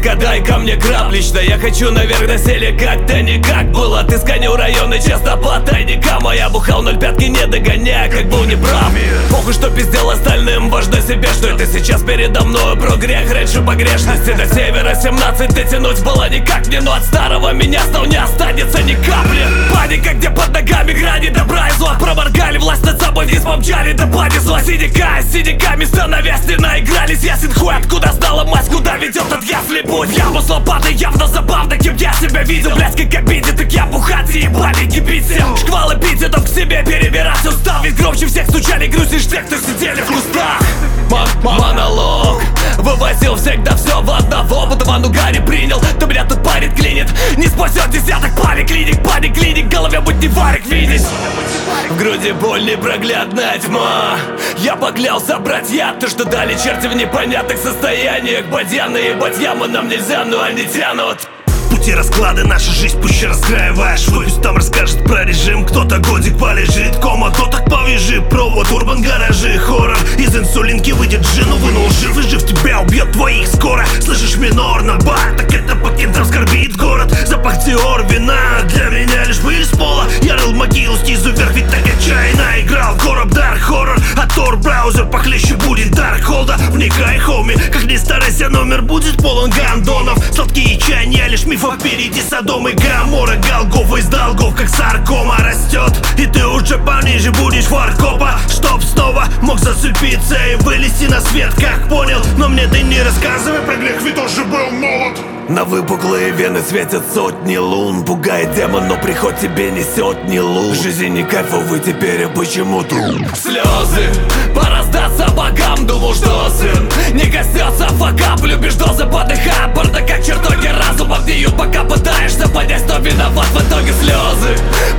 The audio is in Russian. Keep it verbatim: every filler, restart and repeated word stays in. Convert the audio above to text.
Детка, дай ко мне краб лично. Я хочу наверх на селе, как-то никак было. Ты сканил районы часто по тайникам, а я бухал ноль пятки, не догоняя, как был неправ. Похуй, что пиздел остальным, важно себе, что это сейчас передо мною. Про грех, раньше погрешности. До севера семнадцать дотянуть было никак не, но от старого меня стал не останется ни капли. Паника, где под ногами грани добра и зла. Проморгали, власть над собой вниз помчали, да понесло. Синяка, с синяками становясь не наигрались. Ясен хуй, откуда знала мать, куда ведет от ясли путь. Я с лопатой, явно забавно, кем я себя видел. Блядь, как обидит, так я бухать и ебали не бить всем. Шквал эпитетов к себе перебирать устал. Ведь громче всех стучали грустишь тех, кто сидели в кустах. Монолог вывозил всегда все в одного, будто ванну Гарри принял. Ты меня тут парит, клинит. Не спасет десяток поликлиник, поликлиник, голове будь не варик видеть. В груди боль, непроглядная тьма. Я поклялся брать яд, то что дали черти в непонятных состояниях. Бадья наебать ямы нам нельзя, но они тянут. Пути расклады, наша жизнь пусть раскраиваешь. Пусть там расскажет про режим. Кто-то годик полежит, кома, кто-то повяжи. Провод, урбан, гаражи, хоррор. Из инсулинки выйдет джину, вынул жив. И жив тебя убьет твоих скоро. Слышишь минор на бар, так это по кентам скорбит город. Запах диор, вина, для меня лишь пыль с пола. Я рыл могилу снизу вверх, ведь так отчаянно играл. Короб, дар, хоррор, а тор, браузер похлеще будет. Дарк холда, вникай, хоми. Как не старайся, номер будет полон гандонов. Сладкие чаяния, лишь миф впереди Содом и Гоморра. Голгофа из долгов, как саркома растет. И ты уже пониже будешь фаркопа. Чтоб снова мог зацепиться и вылезти на свет, как понял. Но мне ты не рассказывай про грех, ведь тоже был молод. На выпуклые вены светят сотни лун. Пугает демон, но приход тебе несет не луч. Жизнь не кайфовый теперь, а почему-то слезы по раздаться богам. Думал, что сын не коснется факап. Любишь дозы, подыхая, борда как чертоги разума гниют, пока пытаешься понять, кто виноват. В итоге слезы